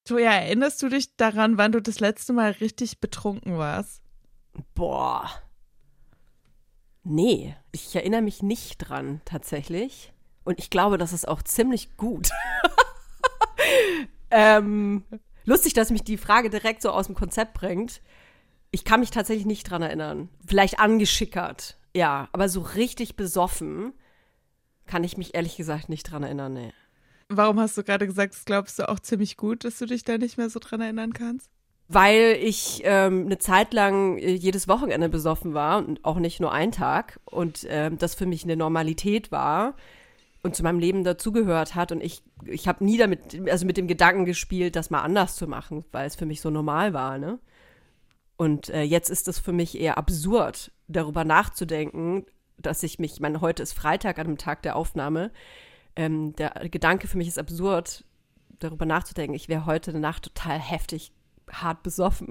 Toja, erinnerst du dich daran, wann du das letzte Mal richtig betrunken warst? Boah. Nee, ich erinnere mich nicht dran, tatsächlich. Und ich glaube, das ist auch ziemlich gut. Lustig, dass mich die Frage direkt so aus dem Konzept bringt. Ich kann mich tatsächlich nicht dran erinnern. Vielleicht angeschickert, ja. Aber so richtig besoffen kann ich mich ehrlich gesagt nicht dran erinnern, nee. Warum hast du gerade gesagt, das glaubst du auch ziemlich gut, dass du dich da nicht mehr so dran erinnern kannst? Weil ich eine Zeit lang jedes Wochenende besoffen war und auch nicht nur einen Tag. Und das für mich eine Normalität war und zu meinem Leben dazugehört hat. Und ich habe nie mit dem Gedanken gespielt, das mal anders zu machen, weil es für mich so normal war, ne? Und jetzt ist es für mich eher absurd, darüber nachzudenken, dass heute ist Freitag an dem Tag der Aufnahme. Der Gedanke für mich ist absurd, darüber nachzudenken, ich wäre heute eine Nacht total heftig, hart besoffen.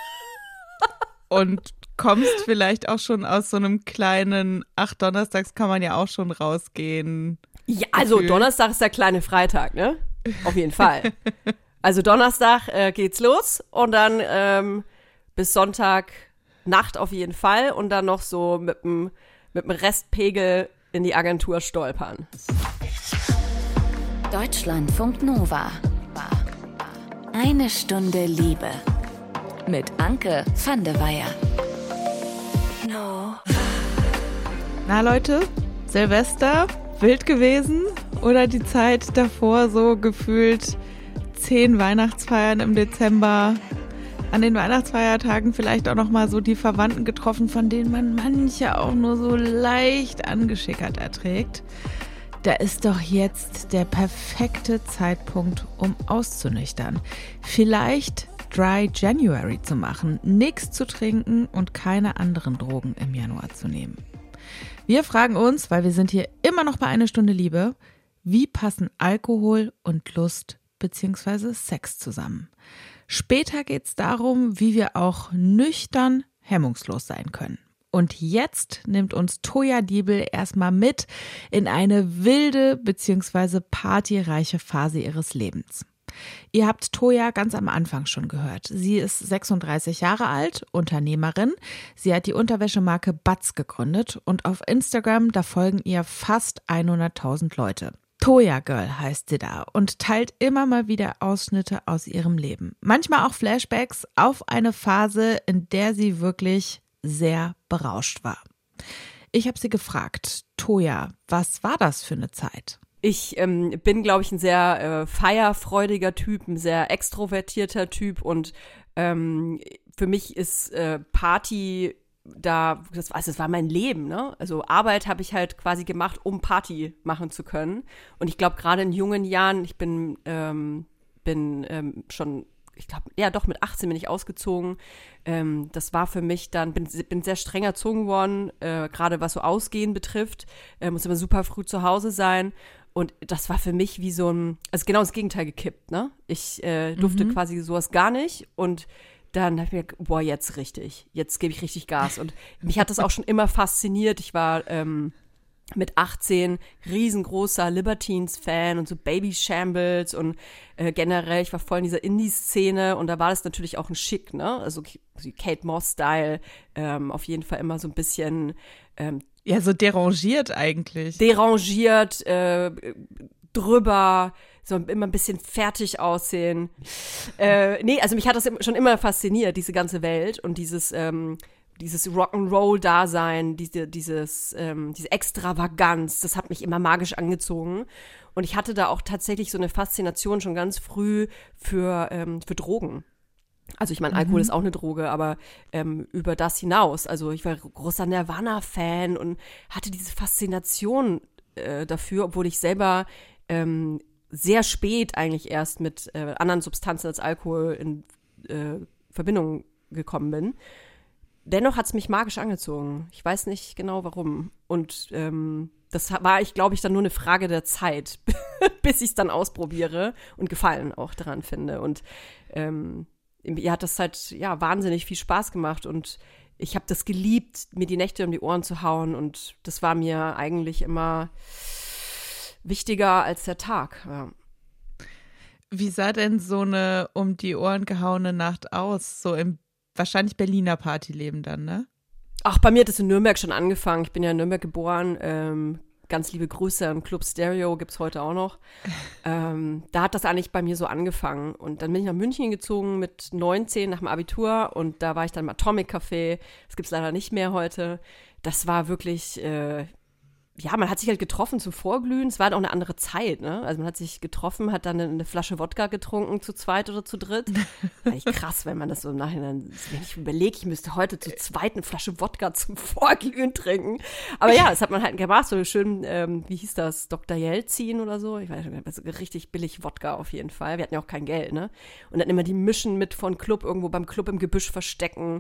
Und kommst vielleicht auch schon aus so einem kleinen, donnerstags kann man ja auch schon rausgehen. Ja, also Gefühl. Donnerstag ist der kleine Freitag, ne? Auf jeden Fall. Also Donnerstag geht's los und dann bis Sonntag Nacht auf jeden Fall und dann noch so mit dem Restpegel in die Agentur stolpern. Deutschlandfunk Nova. Eine Stunde Liebe. Mit Anke van de Weyer. Na Leute, Silvester, wild gewesen? Oder die Zeit davor so gefühlt 10 Weihnachtsfeiern im Dezember? An den Weihnachtsfeiertagen vielleicht auch noch mal so die Verwandten getroffen, von denen man manche auch nur so leicht angeschickert erträgt. Da ist doch jetzt der perfekte Zeitpunkt, um auszunüchtern. Vielleicht Dry January zu machen, nichts zu trinken und keine anderen Drogen im Januar zu nehmen. Wir fragen uns, weil wir sind hier immer noch bei Eine Stunde Liebe, wie passen Alkohol und Lust bzw. Sex zusammen? Später geht es darum, wie wir auch nüchtern hemmungslos sein können. Und jetzt nimmt uns Toja Diebel erstmal mit in eine wilde bzw. partyreiche Phase ihres Lebens. Ihr habt Toja ganz am Anfang schon gehört. Sie ist 36 Jahre alt, Unternehmerin. Sie hat die Unterwäschemarke Batz gegründet und auf Instagram, da folgen ihr fast 100.000 Leute. Toja Girl heißt sie da und teilt immer mal wieder Ausschnitte aus ihrem Leben. Manchmal auch Flashbacks auf eine Phase, in der sie wirklich sehr berauscht war. Ich habe sie gefragt, Toja, was war das für eine Zeit? Ich bin, glaube ich, ein sehr feierfreudiger Typ, ein sehr extrovertierter Typ und für mich ist Party das war mein Leben, ne? Also Arbeit habe ich halt quasi gemacht, um Party machen zu können. Und ich glaube, gerade in jungen Jahren, ich bin schon, ich glaube, ja doch, mit 18 bin ich ausgezogen. Das war für mich dann, bin sehr streng erzogen worden, gerade was so Ausgehen betrifft. Muss immer super früh zu Hause sein. Und das war für mich wie so also genau das Gegenteil gekippt, ne? Ich durfte quasi sowas gar nicht und dann habe ich mir gedacht, boah, jetzt gebe ich richtig Gas. Und mich hat das auch schon immer fasziniert. Ich war mit 18 riesengroßer Libertines-Fan und so Baby Shambles und generell, ich war voll in dieser Indie-Szene und da war das natürlich auch ein Schick, ne? Also Kate Moss-Style, auf jeden Fall immer so ein bisschen ja, so derangiert eigentlich. Derangiert, drüber, so immer ein bisschen fertig aussehen. Also mich hat das schon immer fasziniert, diese ganze Welt und dieses Rock'n'Roll-Dasein, diese Extravaganz, das hat mich immer magisch angezogen. Und ich hatte da auch tatsächlich so eine Faszination schon ganz früh für Drogen. Also ich meine, Alkohol ist auch eine Droge, aber über das hinaus. Also ich war großer Nirvana-Fan und hatte diese Faszination dafür, obwohl ich selber sehr spät eigentlich erst mit anderen Substanzen als Alkohol in Verbindung gekommen bin. Dennoch hat es mich magisch angezogen. Ich weiß nicht genau warum. Und das war, glaube ich, dann nur eine Frage der Zeit, bis ich es dann ausprobiere und Gefallen auch daran finde. Und mir hat das halt ja wahnsinnig viel Spaß gemacht und ich habe das geliebt, mir die Nächte um die Ohren zu hauen und das war mir eigentlich immer wichtiger als der Tag. Ja. Wie sah denn so eine um die Ohren gehauene Nacht aus? So im wahrscheinlich Berliner Partyleben dann, ne? Ach, bei mir hat es in Nürnberg schon angefangen. Ich bin ja in Nürnberg geboren. Ganz liebe Grüße am Club Stereo, gibt's heute auch noch. Da hat das eigentlich bei mir so angefangen. Und dann bin ich nach München gezogen mit 19 nach dem Abitur. Und da war ich dann im Atomic Café. Das gibt's leider nicht mehr heute. Das war wirklich, man hat sich halt getroffen zum Vorglühen. Es war halt auch eine andere Zeit, ne? Also man hat sich getroffen, hat dann eine Flasche Wodka getrunken, zu zweit oder zu dritt. Eigentlich krass, wenn man das so im Nachhinein, wenn ich überlege, ich müsste heute zu zweit eine Flasche Wodka zum Vorglühen trinken. Aber ja, das hat man halt gemacht, so schön, wie hieß das, Dr. Jelzin oder so. Ich weiß nicht, also richtig billig Wodka auf jeden Fall. Wir hatten ja auch kein Geld, ne? Und dann immer die Mischen mit von Club, irgendwo beim Club im Gebüsch verstecken.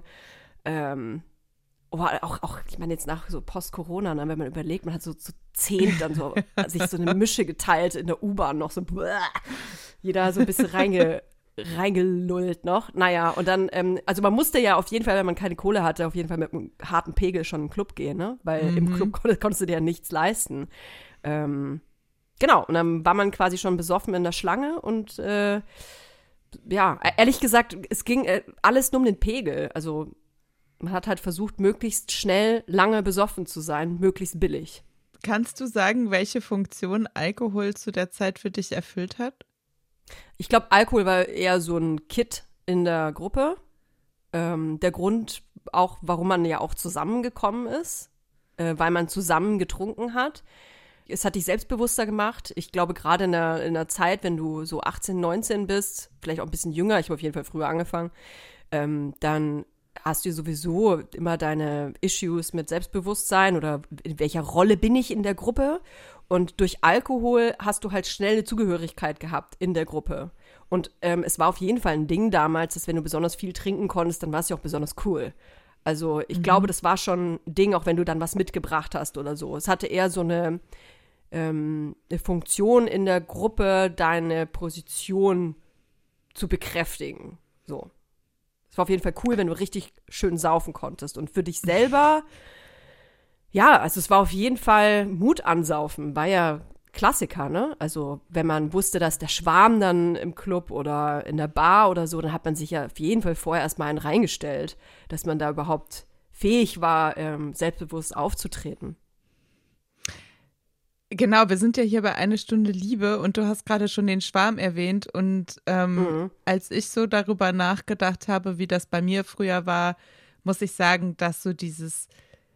Auch, ich meine, jetzt nach so Post-Corona, ne, wenn man überlegt, man hat so zu 10 dann so sich so eine Mische geteilt in der U-Bahn noch so, jeder so ein bisschen reingelullt noch. Naja, und dann, also man musste ja auf jeden Fall, wenn man keine Kohle hatte, auf jeden Fall mit einem harten Pegel schon in den Club gehen, ne, weil im Club konntest du dir ja nichts leisten. Genau, und dann war man quasi schon besoffen in der Schlange und ehrlich gesagt, es ging alles nur um den Pegel, also man hat halt versucht, möglichst schnell, lange besoffen zu sein, möglichst billig. Kannst du sagen, welche Funktion Alkohol zu der Zeit für dich erfüllt hat? Ich glaube, Alkohol war eher so ein Kit in der Gruppe. Der Grund auch, warum man ja auch zusammengekommen ist, weil man zusammen getrunken hat. Es hat dich selbstbewusster gemacht. Ich glaube, gerade in der Zeit, wenn du so 18, 19 bist, vielleicht auch ein bisschen jünger, ich habe auf jeden Fall früher angefangen, dann hast du sowieso immer deine Issues mit Selbstbewusstsein oder in welcher Rolle bin ich in der Gruppe. Und durch Alkohol hast du halt schnell eine Zugehörigkeit gehabt in der Gruppe. Und es war auf jeden Fall ein Ding damals, dass wenn du besonders viel trinken konntest, dann war es ja auch besonders cool. Also ich glaube, das war schon ein Ding, auch wenn du dann was mitgebracht hast oder so. Es hatte eher so eine Funktion in der Gruppe, deine Position zu bekräftigen. So. Es war auf jeden Fall cool, wenn du richtig schön saufen konntest. Und für dich selber, ja, also es war auf jeden Fall Mut ansaufen, war ja Klassiker, ne? Also wenn man wusste, dass der Schwarm dann im Club oder in der Bar oder so, dann hat man sich ja auf jeden Fall vorher erstmal einen reingestellt, dass man da überhaupt fähig war, selbstbewusst aufzutreten. Genau, wir sind ja hier bei Eine Stunde Liebe und du hast gerade schon den Schwarm erwähnt und als ich so darüber nachgedacht habe, wie das bei mir früher war, muss ich sagen, dass so dieses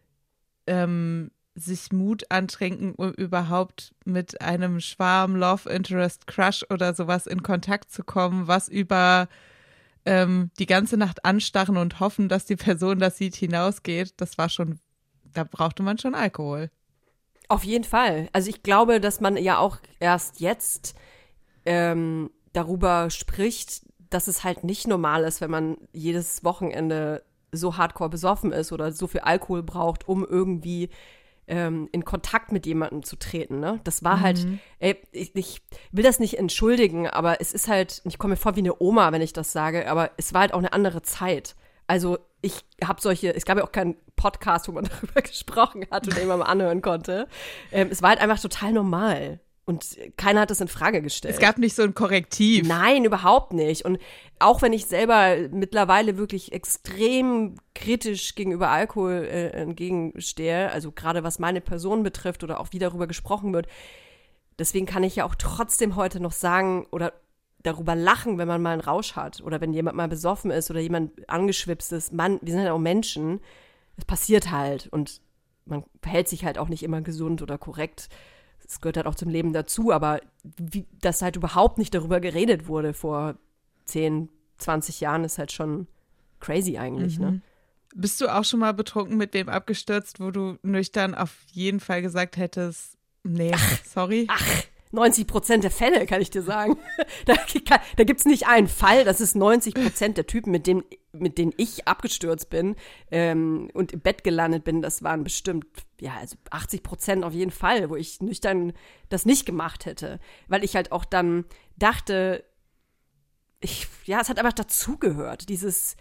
sich Mut antrinken, um überhaupt mit einem Schwarm, Love Interest, Crush oder sowas in Kontakt zu kommen, was über die ganze Nacht anstarren und hoffen, dass die Person das sieht, hinausgeht, das war schon, da brauchte man schon Alkohol. Auf jeden Fall. Also ich glaube, dass man ja auch erst jetzt darüber spricht, dass es halt nicht normal ist, wenn man jedes Wochenende so hardcore besoffen ist oder so viel Alkohol braucht, um irgendwie in Kontakt mit jemandem zu treten. Ne? Das war halt, ich will das nicht entschuldigen, aber es ist halt, ich komme mir vor wie eine Oma, wenn ich das sage, aber es war halt auch eine andere Zeit. Also es gab ja auch keinen Podcast, wo man darüber gesprochen hat und den man mal anhören konnte. Es war halt einfach total normal und keiner hat das in Frage gestellt. Es gab nicht so ein Korrektiv. Nein, überhaupt nicht. Und auch wenn ich selber mittlerweile wirklich extrem kritisch gegenüber Alkohol entgegenstehe, also gerade was meine Person betrifft oder auch wie darüber gesprochen wird, deswegen kann ich ja auch trotzdem heute noch sagen oder darüber lachen, wenn man mal einen Rausch hat oder wenn jemand mal besoffen ist oder jemand angeschwipst ist. Mann, wir sind halt auch Menschen. Es passiert halt und man verhält sich halt auch nicht immer gesund oder korrekt. Es gehört halt auch zum Leben dazu, aber dass halt überhaupt nicht darüber geredet wurde vor 10, 20 Jahren, ist halt schon crazy eigentlich, ne? Bist du auch schon mal betrunken mit wem abgestürzt, wo du nüchtern auf jeden Fall gesagt hättest, nee, sorry? 90% der Fälle, kann ich dir sagen. Da gibt's nicht einen Fall, das ist 90% der Typen, mit denen ich abgestürzt bin und im Bett gelandet bin, das waren bestimmt, ja, also 80% auf jeden Fall, wo ich nüchtern das nicht gemacht hätte. Weil ich halt auch dann dachte, es hat einfach dazugehört, dieses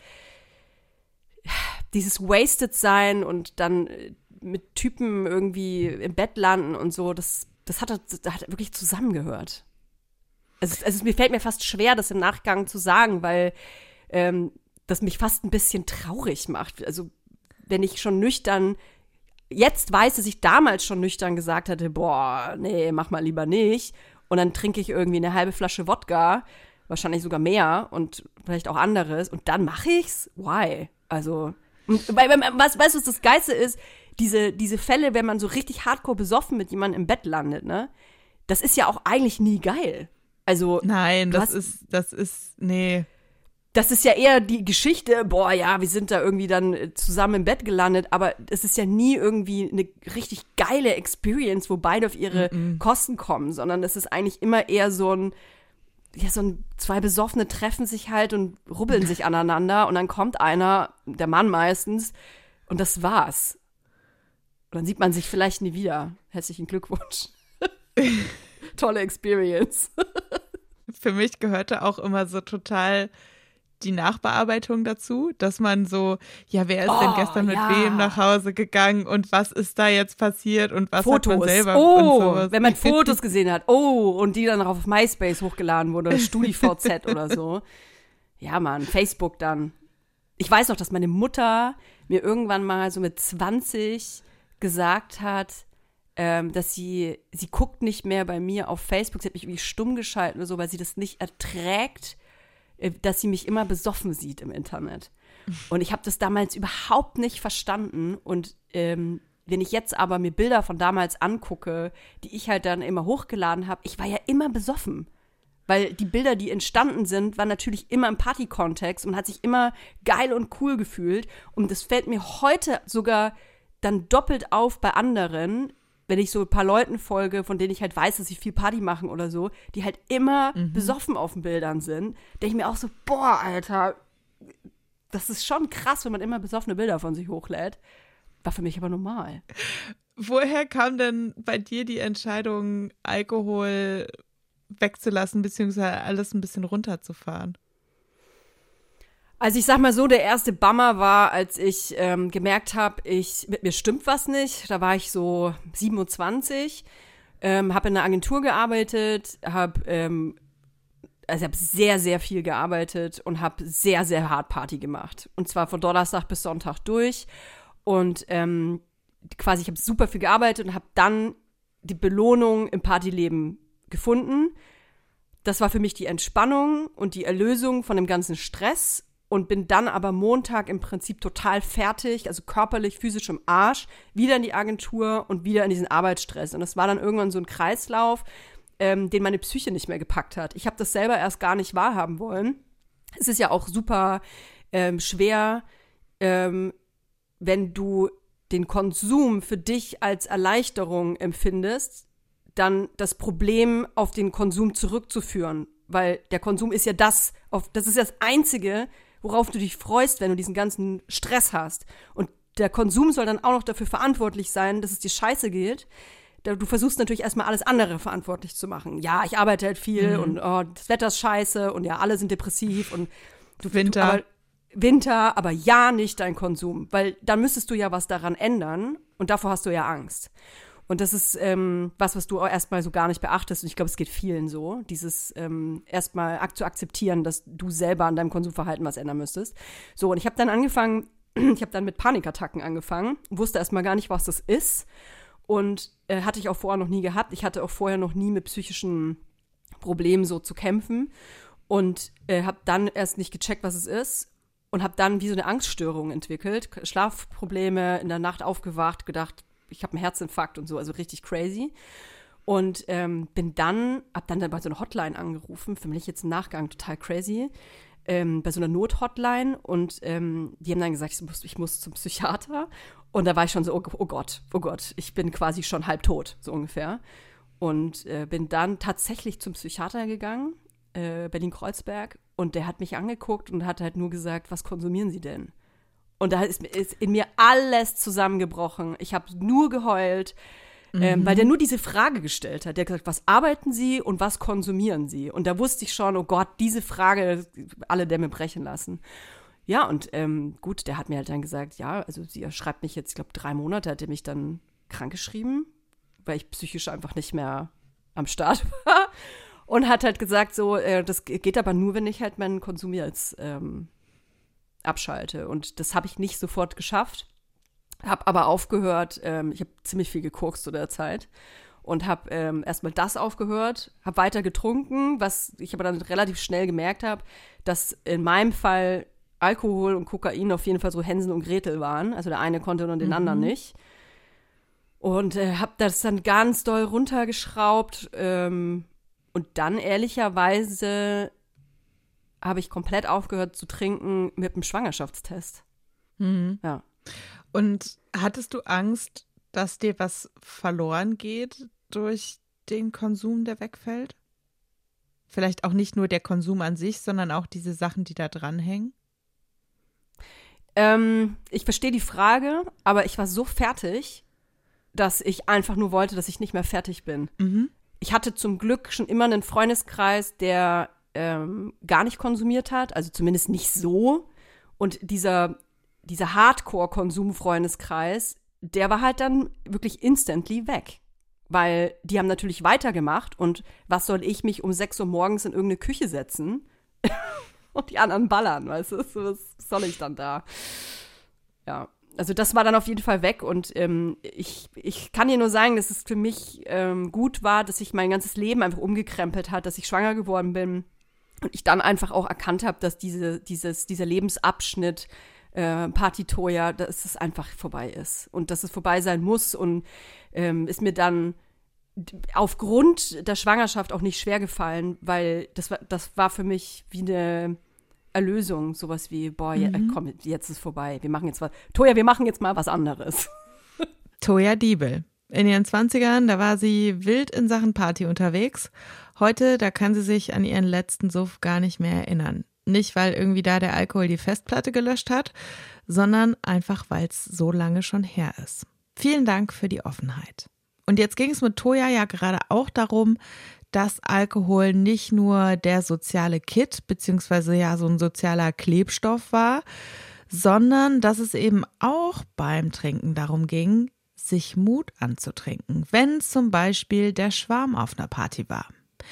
wasted sein und dann mit Typen irgendwie im Bett landen und so, das hat wirklich zusammengehört. Mir fällt mir fast schwer, das im Nachgang zu sagen, weil das mich fast ein bisschen traurig macht. Also wenn ich schon nüchtern, jetzt weiß, dass ich damals schon nüchtern gesagt hatte, boah, nee, mach mal lieber nicht. Und dann trinke ich irgendwie eine halbe Flasche Wodka, wahrscheinlich sogar mehr und vielleicht auch anderes. Und dann mache ich's? Why? Also, weißt du, was das Geilste ist? Diese Fälle, wenn man so richtig hardcore besoffen mit jemandem im Bett landet, ne? Das ist ja auch eigentlich nie geil. Also, nein, das ist, nee. Das ist ja eher die Geschichte, boah, ja, wir sind da irgendwie dann zusammen im Bett gelandet, aber es ist ja nie irgendwie eine richtig geile Experience, wo beide auf ihre Kosten kommen, sondern es ist eigentlich immer eher so ein zwei Besoffene treffen sich halt und rubbeln sich aneinander und dann kommt einer, der Mann meistens, und das war's. Und dann sieht man sich vielleicht nie wieder. Herzlichen Glückwunsch. Tolle Experience. Für mich gehörte auch immer so total die Nachbearbeitung dazu, dass man so, ja, wer ist denn gestern mit wem nach Hause gegangen und was ist da jetzt passiert und was Fotos. hat man selber und sowas. Wenn man Fotos gesehen hat, und die dann noch auf MySpace hochgeladen wurde oder StudiVZ oder so. Ja, Mann, Facebook dann. Ich weiß noch, dass meine Mutter mir irgendwann mal so mit 20 gesagt hat, dass sie guckt nicht mehr bei mir auf Facebook, sie hat mich irgendwie stumm geschalten oder so, weil sie das nicht erträgt, dass sie mich immer besoffen sieht im Internet. Und ich habe das damals überhaupt nicht verstanden. Und wenn ich jetzt aber mir Bilder von damals angucke, die ich halt dann immer hochgeladen habe, ich war ja immer besoffen. Weil die Bilder, die entstanden sind, waren natürlich immer im Party-Kontext und hat sich immer geil und cool gefühlt. Und das fällt mir heute sogar dann doppelt auf bei anderen, wenn ich so ein paar Leuten folge, von denen ich halt weiß, dass sie viel Party machen oder so, die halt immer besoffen auf den Bildern sind, denke ich mir auch so, boah, Alter, das ist schon krass, wenn man immer besoffene Bilder von sich hochlädt. War für mich aber normal. Woher kam denn bei dir die Entscheidung, Alkohol wegzulassen, beziehungsweise alles ein bisschen runterzufahren? Also ich sag mal so, der erste Bummer war, als ich gemerkt habe, mit mir stimmt was nicht. Da war ich so 27, habe in einer Agentur gearbeitet, habe sehr, sehr viel gearbeitet und habe sehr, sehr hart Party gemacht. Und zwar von Donnerstag bis Sonntag durch. Und quasi, ich habe super viel gearbeitet und habe dann die Belohnung im Partyleben gefunden. Das war für mich die Entspannung und die Erlösung von dem ganzen Stress. Und bin dann aber Montag im Prinzip total fertig, also körperlich, physisch im Arsch, wieder in die Agentur und wieder in diesen Arbeitsstress. Und das war dann irgendwann so ein Kreislauf, den meine Psyche nicht mehr gepackt hat. Ich habe das selber erst gar nicht wahrhaben wollen. Es ist ja auch super schwer, wenn du den Konsum für dich als Erleichterung empfindest, dann das Problem auf den Konsum zurückzuführen. Weil der Konsum ist ja das ist das Einzige, worauf du dich freust, wenn du diesen ganzen Stress hast. Und der Konsum soll dann auch noch dafür verantwortlich sein, dass es dir scheiße geht. Du versuchst natürlich erstmal alles andere verantwortlich zu machen. Ja, ich arbeite halt viel und das Wetter ist scheiße und ja, alle sind depressiv und Winter, aber ja nicht dein Konsum. Weil dann müsstest du ja was daran ändern und davor hast du ja Angst. Und das ist was du auch erstmal so gar nicht beachtest. Und ich glaube, es geht vielen so, dieses erstmal zu akzeptieren, dass du selber an deinem Konsumverhalten was ändern müsstest. So, und ich habe dann mit Panikattacken angefangen, wusste erstmal gar nicht, was das ist. Und hatte ich auch vorher noch nie gehabt. Ich hatte auch vorher noch nie mit psychischen Problemen so zu kämpfen. Und habe dann erst nicht gecheckt, was es ist. Und habe dann wie so eine Angststörung entwickelt. Schlafprobleme, in der Nacht aufgewacht, gedacht, ich habe einen Herzinfarkt und so, also richtig crazy. Und hab dann bei so einer Hotline angerufen, für mich jetzt im Nachgang total crazy, bei so einer Not-Hotline. Und die haben dann gesagt, ich muss zum Psychiater. Und da war ich schon so, oh Gott, ich bin quasi schon halb tot, so ungefähr. Und bin dann tatsächlich zum Psychiater gegangen, Berlin-Kreuzberg. Und der hat mich angeguckt und hat halt nur gesagt, was konsumieren Sie denn? Und da ist in mir alles zusammengebrochen. Ich habe nur geheult, weil der nur diese Frage gestellt hat. Der hat gesagt, was arbeiten Sie und was konsumieren Sie? Und da wusste ich schon, oh Gott, diese Frage, alle Dämme brechen lassen. Ja, und gut, der hat mir halt dann gesagt, ja, also sie schreibt mich jetzt, ich glaube 3 Monate hat er mich dann krankgeschrieben, weil ich psychisch einfach nicht mehr am Start war. Und hat halt gesagt, so, das geht aber nur, wenn ich halt meinen Konsum jetzt abschalte. Und das habe ich nicht sofort geschafft. Habe aber aufgehört, ich habe ziemlich viel gekokst zu der Zeit. Und habe erstmal das aufgehört, habe weiter getrunken, was ich aber dann relativ schnell gemerkt habe, dass in meinem Fall Alkohol und Kokain auf jeden Fall so Hänsel und Gretel waren. Also der eine konnte und den anderen nicht. Und habe das dann ganz doll runtergeschraubt. Und dann ehrlicherweise habe ich komplett aufgehört zu trinken mit dem Schwangerschaftstest. Ja. Und hattest du Angst, dass dir was verloren geht durch den Konsum, der wegfällt? Vielleicht auch nicht nur der Konsum an sich, sondern auch diese Sachen, die da dranhängen? Ich verstehe die Frage, aber ich war so fertig, dass ich einfach nur wollte, dass ich nicht mehr fertig bin. Ich hatte zum Glück schon immer einen Freundeskreis, der gar nicht konsumiert hat, also zumindest nicht so. Und dieser Hardcore-Konsum-Freundeskreis, der war halt dann wirklich instantly weg. Weil die haben natürlich weitergemacht und was soll ich mich um 6 Uhr morgens in irgendeine Küche setzen und die anderen ballern, weißt du? Was soll ich dann da? Ja, also das war dann auf jeden Fall weg und ich kann dir nur sagen, dass es für mich gut war, dass sich mein ganzes Leben einfach umgekrempelt hat, dass ich schwanger geworden bin und ich dann einfach auch erkannt habe, dass dieser Lebensabschnitt Party-Toya, dass es einfach vorbei ist und dass es vorbei sein muss und ist mir dann aufgrund der Schwangerschaft auch nicht schwer gefallen, weil das war für mich wie eine Erlösung, sowas wie, boah, komm, jetzt ist vorbei, wir machen jetzt mal was anderes. Toya Diebel. In ihren 20ern, da war sie wild in Sachen Party unterwegs. Heute, da kann sie sich an ihren letzten Suff gar nicht mehr erinnern. Nicht, weil irgendwie da der Alkohol die Festplatte gelöscht hat, sondern einfach, weil es so lange schon her ist. Vielen Dank für die Offenheit. Und jetzt ging es mit Toya ja gerade auch darum, dass Alkohol nicht nur der soziale Kitt beziehungsweise ja so ein sozialer Klebstoff war, sondern dass es eben auch beim Trinken darum ging, sich Mut anzutrinken, wenn zum Beispiel der Schwarm auf einer Party war.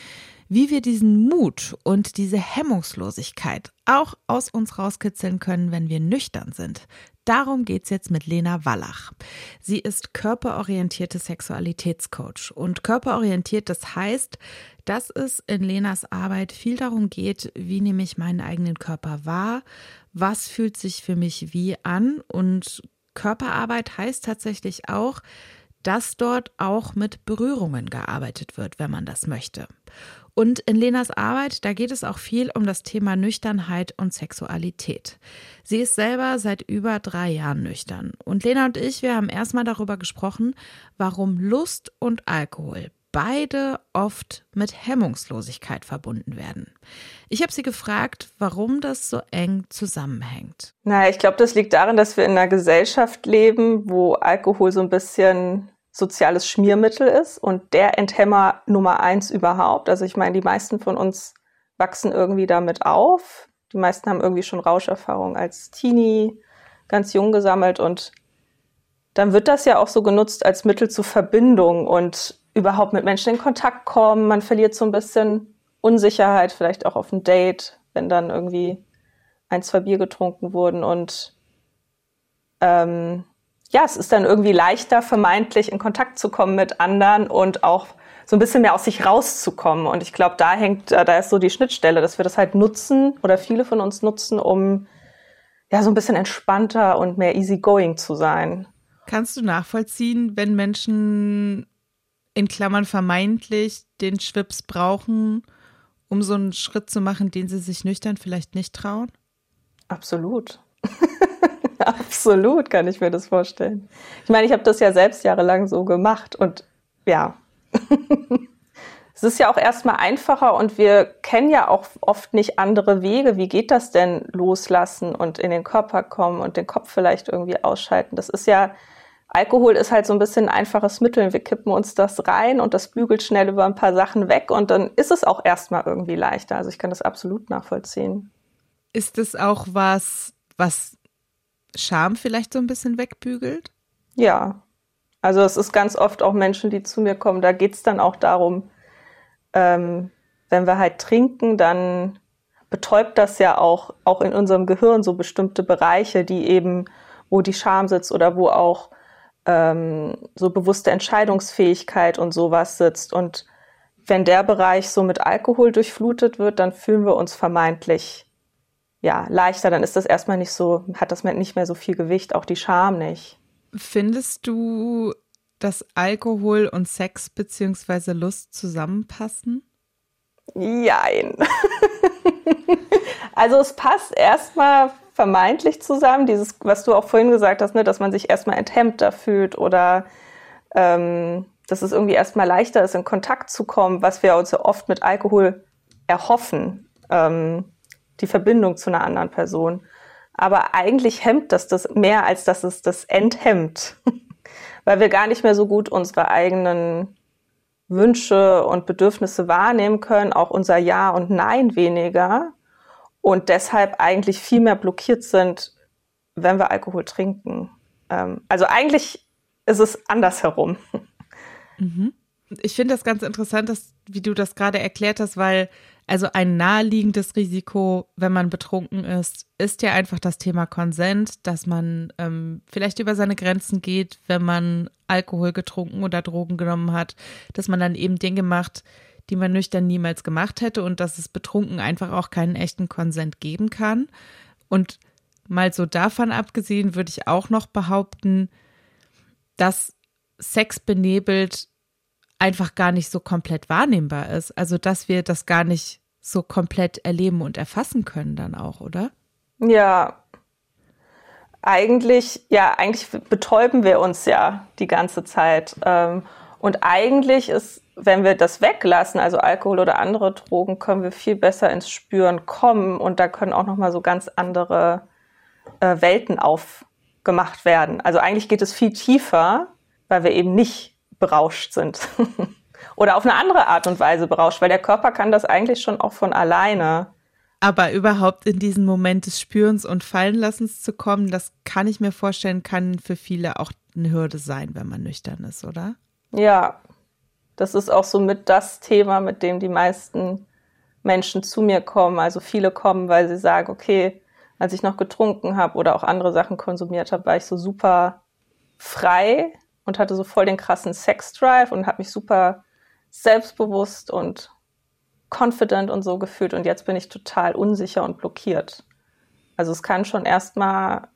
Wie wir diesen Mut und diese Hemmungslosigkeit auch aus uns rauskitzeln können, wenn wir nüchtern sind. Darum geht's jetzt mit Lena Wallach. Sie ist körperorientierte Sexualitätscoach. Und körperorientiert, das heißt, dass es in Lenas Arbeit viel darum geht, wie nehme ich meinen eigenen Körper wahr, was fühlt sich für mich wie an. Und Körperarbeit heißt tatsächlich auch, dass dort auch mit Berührungen gearbeitet wird, wenn man das möchte. Und in Lenas Arbeit, da geht es auch viel um das Thema Nüchternheit und Sexualität. Sie ist selber seit über 3 Jahren nüchtern. Und Lena und ich, wir haben erstmal darüber gesprochen, warum Lust und Alkohol beide oft mit Hemmungslosigkeit verbunden werden. Ich habe sie gefragt, warum das so eng zusammenhängt. Ich glaube, das liegt darin, dass wir in einer Gesellschaft leben, wo Alkohol so ein bisschen soziales Schmiermittel ist und der Enthemmer Nummer 1 überhaupt. Also ich meine, die meisten von uns wachsen irgendwie damit auf. Die meisten haben irgendwie schon Rauscherfahrung als Teenie, ganz jung gesammelt und dann wird das ja auch so genutzt als Mittel zur Verbindung und überhaupt mit Menschen in Kontakt kommen. Man verliert so ein bisschen Unsicherheit, vielleicht auch auf ein Date, wenn dann irgendwie 1, 2 Bier getrunken wurden und es ist dann irgendwie leichter, vermeintlich in Kontakt zu kommen mit anderen und auch so ein bisschen mehr aus sich rauszukommen. Und ich glaube, da ist so die Schnittstelle, dass wir das halt nutzen oder viele von uns nutzen, um ja so ein bisschen entspannter und mehr easygoing zu sein. Kannst du nachvollziehen, wenn Menschen in Klammern vermeintlich den Schwips brauchen, um so einen Schritt zu machen, den sie sich nüchtern vielleicht nicht trauen? Absolut. Absolut kann ich mir das vorstellen. Ich meine, ich habe das ja selbst jahrelang so gemacht und ja, es ist ja auch erstmal einfacher und wir kennen ja auch oft nicht andere Wege. Wie geht das denn loslassen und in den Körper kommen und den Kopf vielleicht irgendwie ausschalten? Das ist ja, Alkohol ist halt so ein bisschen ein einfaches Mittel. Wir kippen uns das rein und das bügelt schnell über ein paar Sachen weg und dann ist es auch erstmal irgendwie leichter. Also ich kann das absolut nachvollziehen. Ist es auch was Scham vielleicht so ein bisschen wegbügelt? Ja, also es ist ganz oft auch Menschen, die zu mir kommen, da geht es dann auch darum, wenn wir halt trinken, dann betäubt das ja auch in unserem Gehirn so bestimmte Bereiche, die eben, wo die Scham sitzt oder wo auch so bewusste Entscheidungsfähigkeit und sowas sitzt. Und wenn der Bereich so mit Alkohol durchflutet wird, dann fühlen wir uns vermeintlich leichter. Dann ist das erstmal nicht so, hat das nicht mehr so viel Gewicht, auch die Scham nicht. Findest du, dass Alkohol und Sex bzw. Lust zusammenpassen? Jein. Also es passt erstmal vermeintlich zusammen, dieses, was du auch vorhin gesagt hast, ne, dass man sich erstmal enthemmter fühlt oder dass es irgendwie erstmal leichter ist, in Kontakt zu kommen, was wir uns ja oft mit Alkohol erhoffen, die Verbindung zu einer anderen Person. Aber eigentlich hemmt das mehr, als dass es das enthemmt, weil wir gar nicht mehr so gut unsere eigenen Wünsche und Bedürfnisse wahrnehmen können, auch unser Ja und Nein weniger. Und deshalb eigentlich viel mehr blockiert sind, wenn wir Alkohol trinken. Also eigentlich ist es andersherum. Mhm. Ich finde das ganz interessant, wie du das gerade erklärt hast, weil also ein naheliegendes Risiko, wenn man betrunken ist ja einfach das Thema Konsent, dass man vielleicht über seine Grenzen geht, wenn man Alkohol getrunken oder Drogen genommen hat, dass man dann eben Dinge macht, die man nüchtern niemals gemacht hätte und dass es betrunken einfach auch keinen echten Konsent geben kann. Und mal so davon abgesehen, würde ich auch noch behaupten, dass Sex benebelt einfach gar nicht so komplett wahrnehmbar ist. Also, dass wir das gar nicht so komplett erleben und erfassen können dann auch, oder? Ja, eigentlich betäuben wir uns ja die ganze Zeit. Und eigentlich ist, wenn wir das weglassen, also Alkohol oder andere Drogen, können wir viel besser ins Spüren kommen und da können auch nochmal so ganz andere Welten aufgemacht werden. Also eigentlich geht es viel tiefer, weil wir eben nicht berauscht sind oder auf eine andere Art und Weise berauscht, weil der Körper kann das eigentlich schon auch von alleine. Aber überhaupt in diesen Moment des Spürens und Fallenlassens zu kommen, das kann ich mir vorstellen, kann für viele auch eine Hürde sein, wenn man nüchtern ist, oder? Ja, das ist auch so mit das Thema, mit dem die meisten Menschen zu mir kommen. Also viele kommen, weil sie sagen, okay, als ich noch getrunken habe oder auch andere Sachen konsumiert habe, war ich so super frei und hatte so voll den krassen Sex-Drive und habe mich super selbstbewusst und confident und so gefühlt. Und jetzt bin ich total unsicher und blockiert. Also es kann schon erstmal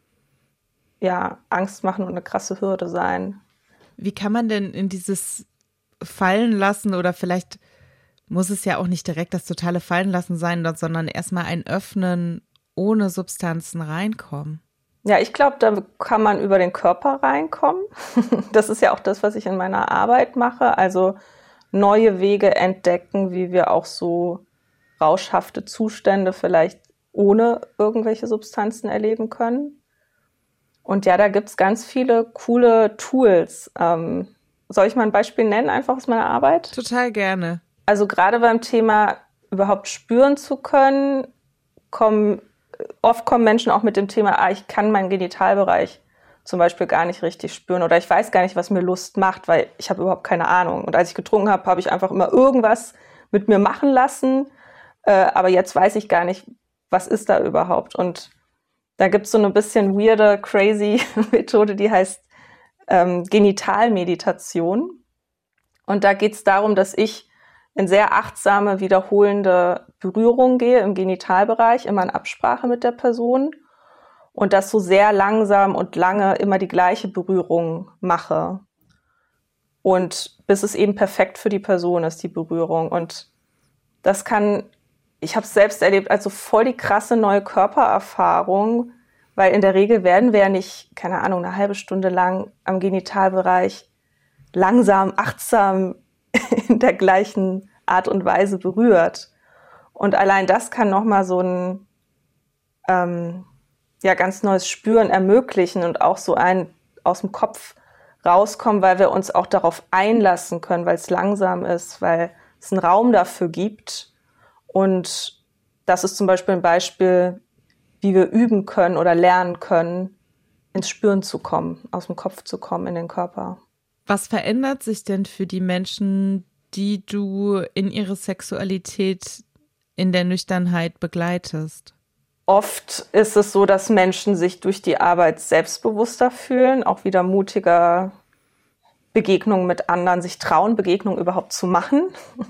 Angst machen und eine krasse Hürde sein. Wie kann man denn in dieses Fallen lassen oder vielleicht muss es ja auch nicht direkt das totale Fallen lassen sein, sondern erstmal ein Öffnen ohne Substanzen reinkommen? Ja, ich glaube, da kann man über den Körper reinkommen. Das ist ja auch das, was ich in meiner Arbeit mache. Also neue Wege entdecken, wie wir auch so rauschhafte Zustände vielleicht ohne irgendwelche Substanzen erleben können. Und ja, da gibt's ganz viele coole Tools. Soll ich mal ein Beispiel nennen, einfach aus meiner Arbeit? Total gerne. Also gerade beim Thema überhaupt spüren zu können, oft kommen Menschen auch mit dem Thema, ich kann meinen Genitalbereich zum Beispiel gar nicht richtig spüren oder ich weiß gar nicht, was mir Lust macht, weil ich habe überhaupt keine Ahnung. Und als ich getrunken habe, habe ich einfach immer irgendwas mit mir machen lassen, aber jetzt weiß ich gar nicht, was ist da überhaupt. Und da gibt es so eine bisschen weirde, crazy Methode, die heißt Genitalmeditation. Und da geht es darum, dass ich in sehr achtsame, wiederholende Berührung gehe im Genitalbereich, immer in Absprache mit der Person und das so sehr langsam und lange immer die gleiche Berührung mache. Und bis es eben perfekt für die Person ist, die Berührung. Und das ich habe es selbst erlebt, als so voll die krasse neue Körpererfahrung, weil in der Regel werden wir ja nicht, keine Ahnung, eine halbe Stunde lang am Genitalbereich langsam, achtsam in der gleichen Art und Weise berührt. Und allein das kann nochmal so ein ganz neues Spüren ermöglichen und auch so ein aus dem Kopf rauskommen, weil wir uns auch darauf einlassen können, weil es langsam ist, weil es einen Raum dafür gibt. Und das ist zum Beispiel ein Beispiel, wie wir üben können oder lernen können, ins Spüren zu kommen, aus dem Kopf zu kommen in den Körper. Was verändert sich denn für die Menschen, die du in ihre Sexualität in der Nüchternheit begleitest? Oft ist es so, dass Menschen sich durch die Arbeit selbstbewusster fühlen, auch wieder mutiger Begegnungen mit anderen, sich trauen, Begegnungen überhaupt zu machen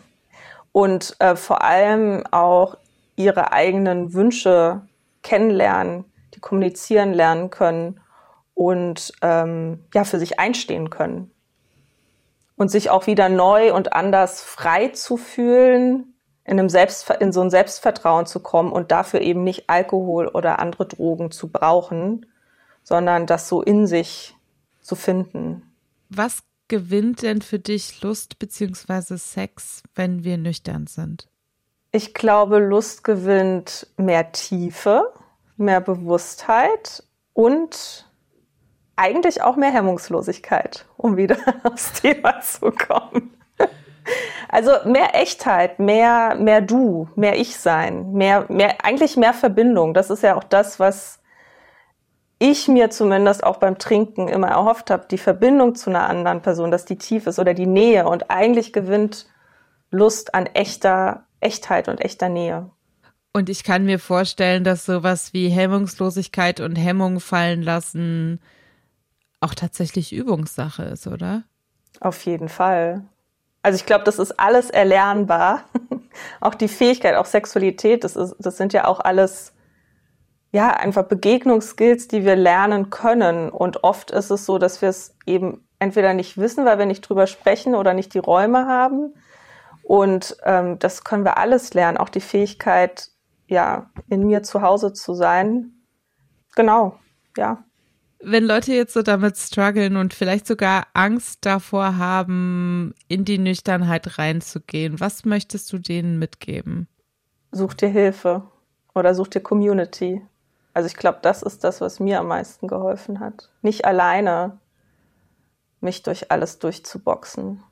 und vor allem auch ihre eigenen Wünsche kennenlernen, die kommunizieren lernen können und für sich einstehen können. Und sich auch wieder neu und anders frei zu fühlen, in so ein Selbstvertrauen zu kommen und dafür eben nicht Alkohol oder andere Drogen zu brauchen, sondern das so in sich zu finden. Was gewinnt denn für dich Lust bzw. Sex, wenn wir nüchtern sind? Ich glaube, Lust gewinnt mehr Tiefe, mehr Bewusstheit und eigentlich auch mehr Hemmungslosigkeit, um wieder aufs Thema zu kommen. Also mehr Echtheit, mehr Du, mehr Ich-Sein, eigentlich mehr Verbindung. Das ist ja auch das, was ich mir zumindest auch beim Trinken immer erhofft habe, die Verbindung zu einer anderen Person, dass die tief ist oder die Nähe. Und eigentlich gewinnt Lust an Echtheit und echter Nähe. Und ich kann mir vorstellen, dass sowas wie Hemmungslosigkeit und Hemmung fallen lassen auch tatsächlich Übungssache ist, oder? Auf jeden Fall. Also ich glaube, das ist alles erlernbar. Auch die Fähigkeit, auch Sexualität, das sind ja auch alles einfach Begegnungsskills, die wir lernen können. Und oft ist es so, dass wir es eben entweder nicht wissen, weil wir nicht drüber sprechen oder nicht die Räume haben. Und das können wir alles lernen. Auch die Fähigkeit, in mir zu Hause zu sein. Genau, ja. Wenn Leute jetzt so damit strugglen und vielleicht sogar Angst davor haben, in die Nüchternheit reinzugehen, was möchtest du denen mitgeben? Such dir Hilfe oder such dir Community. Also ich glaube, das ist das, was mir am meisten geholfen hat. Nicht alleine mich durch alles durchzuboxen.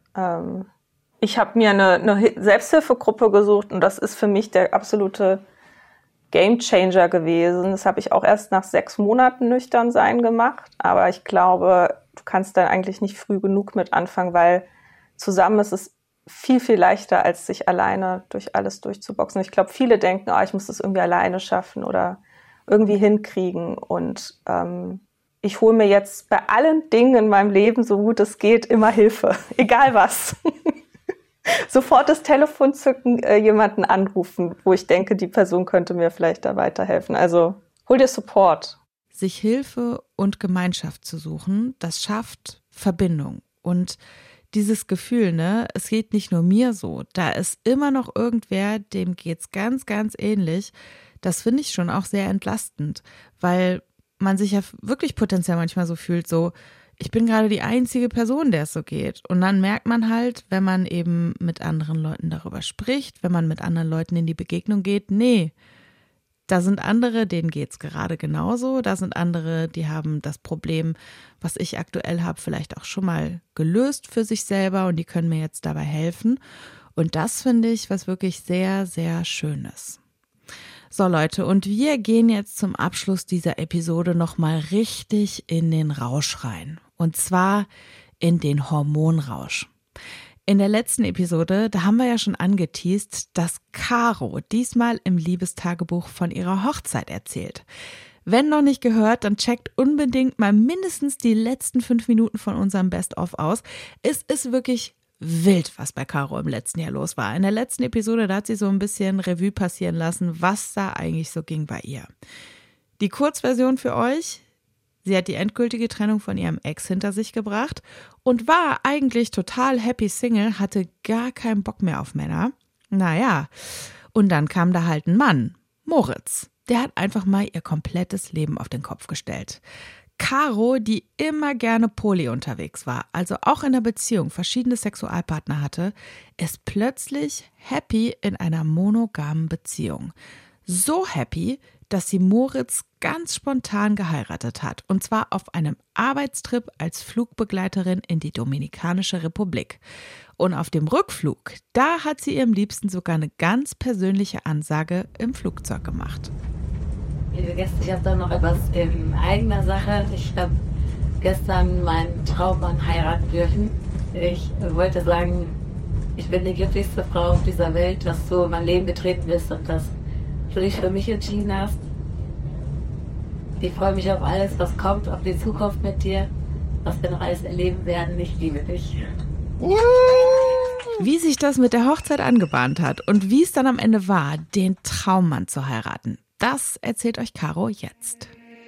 Ich habe mir eine Selbsthilfegruppe gesucht und das ist für mich der absolute Gamechanger gewesen. Das habe ich auch erst nach 6 Monaten Nüchternsein gemacht. Aber ich glaube, du kannst dann eigentlich nicht früh genug mit anfangen, weil zusammen ist es viel, viel leichter, als sich alleine durch alles durchzuboxen. Ich glaube, viele denken, ich muss das irgendwie alleine schaffen oder irgendwie hinkriegen. Und ich hole mir jetzt bei allen Dingen in meinem Leben, so gut es geht, immer Hilfe. Egal was. Sofort das Telefon zücken, jemanden anrufen, wo ich denke, die Person könnte mir vielleicht da weiterhelfen. Also hol dir Support. Sich Hilfe und Gemeinschaft zu suchen, das schafft Verbindung. Und dieses Gefühl, es geht nicht nur mir so, da ist immer noch irgendwer, dem geht's ganz, ganz ähnlich. Das finde ich schon auch sehr entlastend, weil man sich ja wirklich potenziell manchmal so fühlt, so ich bin gerade die einzige Person, der es so geht. Und dann merkt man halt, wenn man eben mit anderen Leuten darüber spricht, wenn man mit anderen Leuten in die Begegnung geht, nee, da sind andere, denen geht's gerade genauso. Da sind andere, die haben das Problem, was ich aktuell habe, vielleicht auch schon mal gelöst für sich selber und die können mir jetzt dabei helfen. Und das finde ich was wirklich sehr, sehr Schönes. So Leute, und wir gehen jetzt zum Abschluss dieser Episode nochmal richtig in den Rausch rein. Und zwar in den Hormonrausch. In der letzten Episode, da haben wir ja schon angeteast, dass Caro diesmal im Liebestagebuch von ihrer Hochzeit erzählt. Wenn noch nicht gehört, dann checkt unbedingt mal mindestens die letzten 5 Minuten von unserem Best-of aus. Es ist wirklich wild, was bei Caro im letzten Jahr los war. In der letzten Episode, da hat sie so ein bisschen Revue passieren lassen, was da eigentlich so ging bei ihr. Die Kurzversion für euch: Sie hat die endgültige Trennung von ihrem Ex hinter sich gebracht und war eigentlich total happy Single, hatte gar keinen Bock mehr auf Männer. Naja, und dann kam da halt ein Mann, Moritz. Der hat einfach mal ihr komplettes Leben auf den Kopf gestellt. Caro, die immer gerne poly unterwegs war, also auch in der Beziehung verschiedene Sexualpartner hatte, ist plötzlich happy in einer monogamen Beziehung. So happy, dass sie Moritz ganz spontan geheiratet hat, und zwar auf einem Arbeitstrip als Flugbegleiterin in die Dominikanische Republik. Und auf dem Rückflug, da hat sie ihrem Liebsten sogar eine ganz persönliche Ansage im Flugzeug gemacht. Gestern noch etwas in eigener Sache. Ich habe gestern meinen Traummann heiraten dürfen. Ich wollte sagen, ich bin die glücklichste Frau auf dieser Welt, dass du in mein Leben getreten bist und dass du dich für mich entschieden hast. Ich freue mich auf alles, was kommt, auf die Zukunft mit dir, was wir noch alles erleben werden. Ich liebe dich. Wie sich das mit der Hochzeit angebahnt hat und wie es dann am Ende war, den Traummann zu heiraten, das erzählt euch Caro jetzt.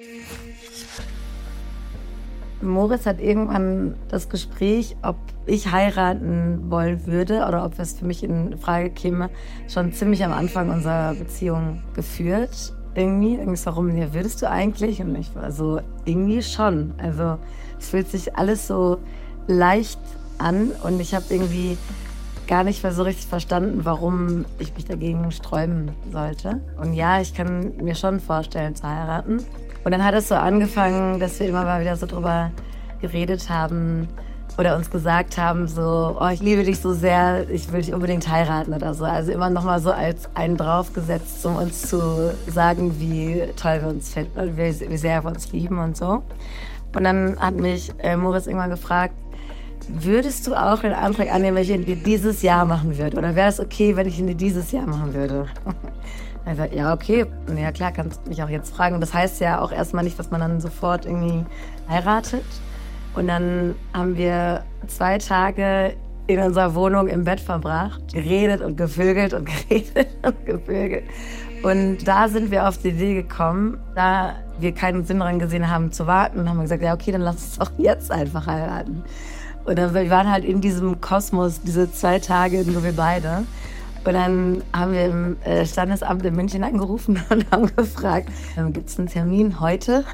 Moritz hat irgendwann das Gespräch, ob ich heiraten wollen würde oder ob es für mich in Frage käme, schon ziemlich am Anfang unserer Beziehung geführt. Irgendwie so, warum würdest du eigentlich? Und ich war so, irgendwie schon. Also es fühlt sich alles so leicht an und ich habe irgendwie gar nicht mehr so richtig verstanden, warum ich mich dagegen sträuben sollte. Und ja, ich kann mir schon vorstellen zu heiraten. Und dann hat es so angefangen, dass wir immer mal wieder so drüber geredet haben oder uns gesagt haben, so, oh, ich liebe dich so sehr, ich will dich unbedingt heiraten oder so. Also immer noch mal so als einen draufgesetzt, um uns zu sagen, wie toll wir uns finden und wie sehr wir uns lieben und so. Und dann hat mich Moritz irgendwann gefragt, würdest du auch den Antrag annehmen, wenn ich ihn dir dieses Jahr machen würde? Oder wäre es okay, wenn ich ihn dir dieses Jahr machen würde? Er sagt, ja, okay. Ja, klar, kannst du mich auch jetzt fragen. Und das heißt ja auch erstmal nicht, dass man dann sofort irgendwie heiratet. Und dann haben wir 2 Tage in unserer Wohnung im Bett verbracht, geredet und gevögelt und geredet und gevögelt. Und da sind wir auf die Idee gekommen, da wir keinen Sinn daran gesehen haben zu warten, haben wir gesagt, ja, okay, dann lass uns doch jetzt einfach heiraten. Und dann, wir waren halt in diesem Kosmos, diese 2 Tage, nur wir beide. Und dann haben wir im Standesamt in München angerufen und haben gefragt, gibt es einen Termin heute?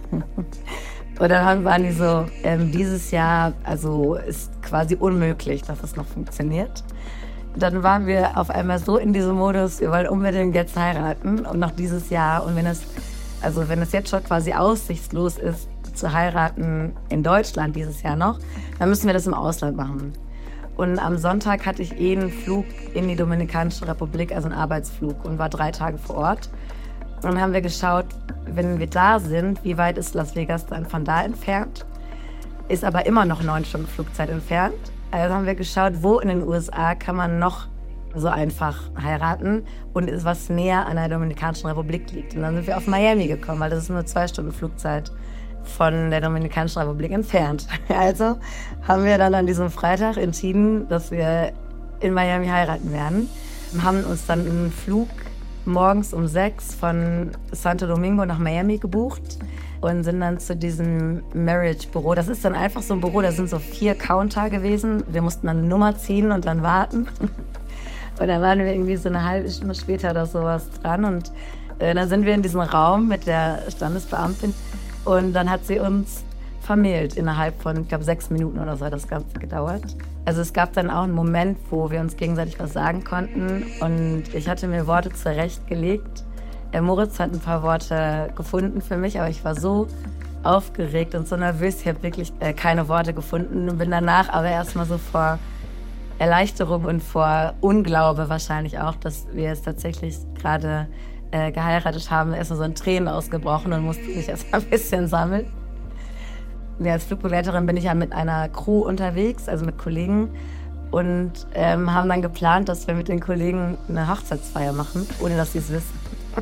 Und dann waren die so, dieses Jahr, also ist quasi unmöglich, dass es noch funktioniert. Dann waren wir auf einmal so in diesem Modus, wir wollen unbedingt jetzt heiraten und noch dieses Jahr. Und wenn es jetzt schon quasi aussichtslos ist, zu heiraten in Deutschland dieses Jahr noch, dann müssen wir das im Ausland machen. Und am Sonntag hatte ich einen Flug in die Dominikanische Republik, also einen Arbeitsflug, und war 3 Tage vor Ort. Und dann haben wir geschaut, wenn wir da sind, wie weit ist Las Vegas dann von da entfernt? Ist aber immer noch 9 Stunden Flugzeit entfernt. Also haben wir geschaut, wo in den USA kann man noch so einfach heiraten und ist was näher an der Dominikanischen Republik liegt. Und dann sind wir auf Miami gekommen, weil das ist nur 2 Stunden Flugzeit von der Dominikanischen Republik entfernt. Also haben wir dann an diesem Freitag entschieden, dass wir in Miami heiraten werden. Wir haben uns dann einen Flug morgens um 6 von Santo Domingo nach Miami gebucht und sind dann zu diesem Marriage-Büro. Das ist dann einfach so ein Büro, da sind so 4 Counter gewesen. Wir mussten dann eine Nummer ziehen und dann warten. Und dann waren wir irgendwie so eine halbe Stunde später oder sowas dran. Und dann sind wir in diesem Raum mit der Standesbeamtin. Und dann hat sie uns vermählt innerhalb von, ich glaube, 6 Minuten oder so hat das Ganze gedauert. Also es gab dann auch einen Moment, wo wir uns gegenseitig was sagen konnten. Und ich hatte mir Worte zurechtgelegt. Moritz hat ein paar Worte gefunden für mich, aber ich war so aufgeregt und so nervös. Ich habe wirklich keine Worte gefunden und bin danach aber erstmal so vor Erleichterung und vor Unglaube wahrscheinlich auch, dass wir es tatsächlich gerade geheiratet haben, erstmal so in Tränen ausgebrochen und musste mich erstmal ein bisschen sammeln. Ja, als Flugbegleiterin bin ich ja mit einer Crew unterwegs, also mit Kollegen, und haben dann geplant, dass wir mit den Kollegen eine Hochzeitsfeier machen, ohne dass sie es wissen.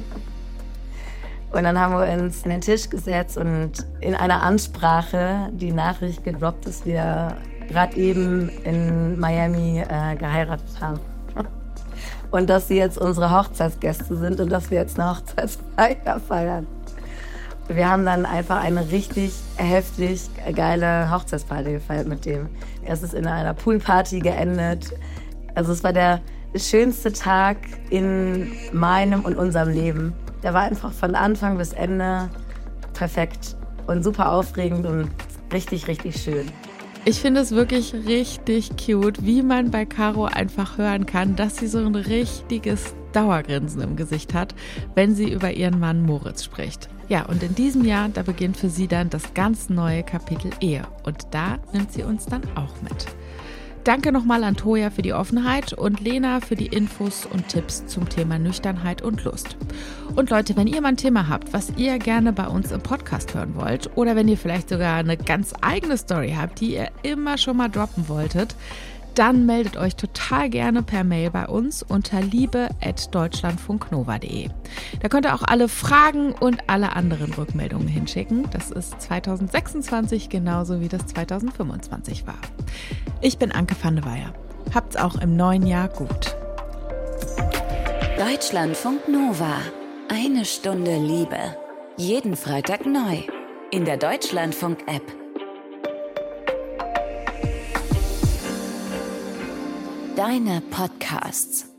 Und dann haben wir uns an den Tisch gesetzt und in einer Ansprache die Nachricht gedroppt, dass wir gerade eben in Miami geheiratet haben. Und dass sie jetzt unsere Hochzeitsgäste sind und dass wir jetzt eine Hochzeitsfeier feiern. Wir haben dann einfach eine richtig heftig geile Hochzeitsparty gefeiert mit dem. Es ist in einer Poolparty geendet. Also es war der schönste Tag in meinem und unserem Leben. Der war einfach von Anfang bis Ende perfekt und super aufregend und richtig, richtig schön. Ich finde es wirklich richtig cute, wie man bei Caro einfach hören kann, dass sie so ein richtiges Dauergrinsen im Gesicht hat, wenn sie über ihren Mann Moritz spricht. Ja, und in diesem Jahr, da beginnt für sie dann das ganz neue Kapitel Ehe. Und da nimmt sie uns dann auch mit. Danke nochmal an Toja für die Offenheit und Lena für die Infos und Tipps zum Thema Nüchternheit und Lust. Und Leute, wenn ihr mal ein Thema habt, was ihr gerne bei uns im Podcast hören wollt, oder wenn ihr vielleicht sogar eine ganz eigene Story habt, die ihr immer schon mal droppen wolltet, dann meldet euch total gerne per Mail bei uns unter liebe@deutschlandfunknova.de. Da könnt ihr auch alle Fragen und alle anderen Rückmeldungen hinschicken. Das ist 2026 genauso wie das 2025 war. Ich bin Anke van de Weyer. Habt's auch im neuen Jahr gut. Deutschlandfunk Nova. 1 Stunde Liebe. Jeden Freitag neu. In der Deutschlandfunk-App. Deine Podcasts.